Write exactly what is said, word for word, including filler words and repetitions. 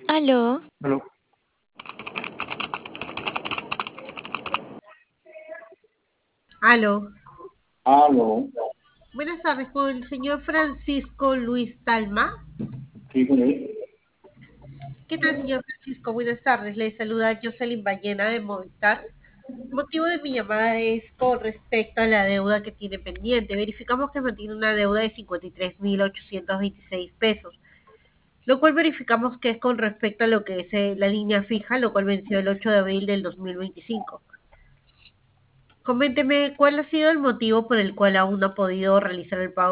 Aló, Aló. Aló. Aló. Buenas tardes, con el señor Francisco Luis Talma. Sí, con él. ¿Qué tal, señor Francisco? Buenas tardes. Le saluda Jocelyn Ballena de Movistar. El motivo de mi llamada es con respecto a la deuda que tiene pendiente. Verificamos que mantiene una deuda de cincuenta y tres mil ochocientos veintiséis pesos, lo cual verificamos que es con respecto a lo que es eh, la línea fija, lo cual venció el ocho de abril del dos mil veinticinco. Coménteme cuál ha sido el motivo por el cual aún no ha podido realizar el pago